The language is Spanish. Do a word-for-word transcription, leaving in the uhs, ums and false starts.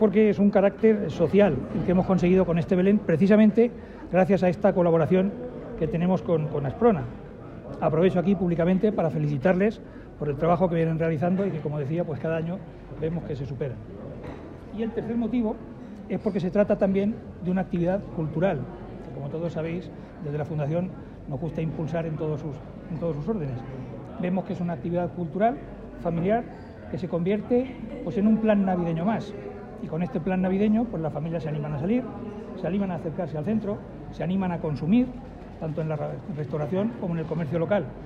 porque es un carácter social el que hemos conseguido con este Belén, precisamente gracias a esta colaboración que tenemos con, con Asprona. Aprovecho aquí públicamente para felicitarles por el trabajo que vienen realizando y que, como decía, pues cada año vemos que se supera. Y el tercer motivo es porque se trata también de una actividad cultural, que, como todos sabéis, desde la Fundación nos gusta impulsar en todos sus, en todos sus órdenes. Vemos que es una actividad cultural, familiar, que se convierte pues, en un plan navideño más. Y con este plan navideño, pues las familias se animan a salir, se animan a acercarse al centro, se animan a consumir, tanto en la restauración como en el comercio local.